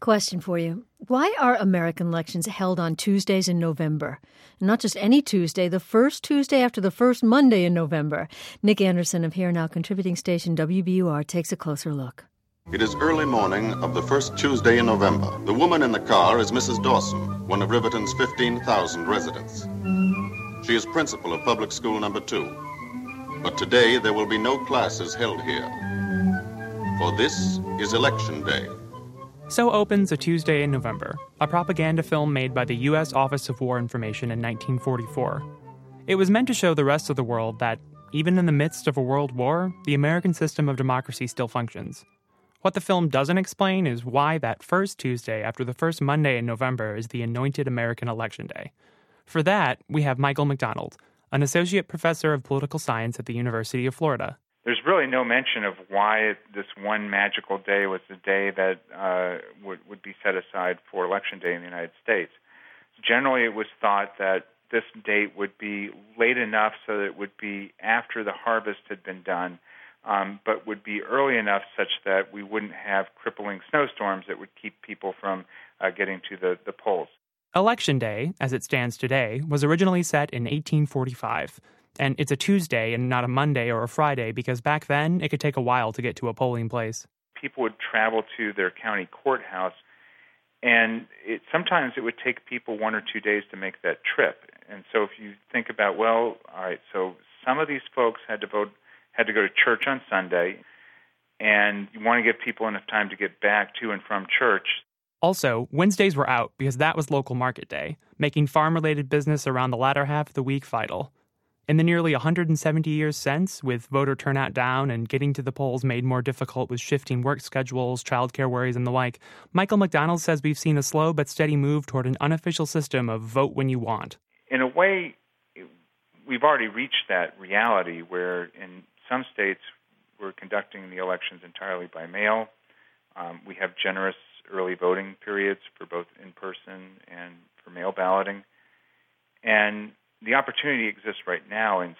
Question for you. Why are American elections held on Tuesdays in November? Not just any Tuesday, the first Tuesday after the first Monday in November. Nick Anderson of Here Now contributing station WBUR takes a closer look. It is early morning of the first Tuesday in November. The woman in the car is Mrs. Dawson, one of Riverton's 15,000 residents. She is principal of public school number 2. But today there will be no classes held here. For this is Election Day. So opens A Tuesday in November, a propaganda film made by the U.S. Office of War Information in 1944. It was meant to show the rest of the world that, even in the midst of a world war, the American system of democracy still functions. What the film doesn't explain is why that first Tuesday after the first Monday in November is the anointed American Election Day. For that, we have Michael McDonald, an associate professor of political science at the University of Florida. There's really no mention of why this one magical day was the day that would be set aside for Election Day in the United States. Generally, it was thought that this date would be late enough so that it would be after the harvest had been done, but would be early enough such that we wouldn't have crippling snowstorms that would keep people from getting to the polls. Election Day, as it stands today, was originally set in 1845. And it's a Tuesday and not a Monday or a Friday because back then it could take a while to get to a polling place. People would travel to their county courthouse, and sometimes it would take people 1 or 2 days to make that trip. And so if you think about, well, all right, so some of these folks had to go to church on Sunday, and you want to give people enough time to get back to and from church. Also, Wednesdays were out because that was local market day, making farm-related business around the latter half of the week vital. In the nearly 170 years since, with voter turnout down and getting to the polls made more difficult with shifting work schedules, childcare worries, and the like, Michael McDonald says we've seen a slow but steady move toward an unofficial system of vote when you want. In a way, we've already reached that reality where in some states we're conducting the elections entirely by mail. We have generous early voting periods for both in-person and for mail balloting. And the opportunity exists right now in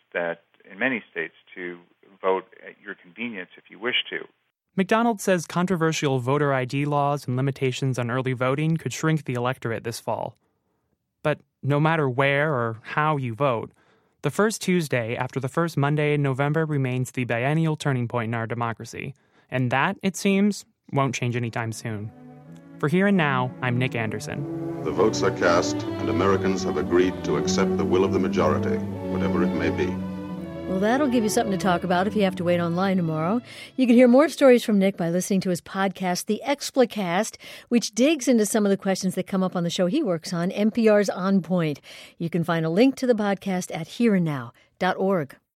many states to vote at your convenience if you wish to. McDonald says controversial voter ID laws and limitations on early voting could shrink the electorate this fall. But no matter where or how you vote, the first Tuesday after the first Monday in November remains the biennial turning point in our democracy. And that, it seems, won't change anytime soon. For Here and Now, I'm Nick Anderson. The votes are cast, and Americans have agreed to accept the will of the majority, whatever it may be. Well, that'll give you something to talk about if you have to wait online tomorrow. You can hear more stories from Nick by listening to his podcast, The Explicast, which digs into some of the questions that come up on the show he works on, NPR's On Point. You can find a link to the podcast at hereandnow.org.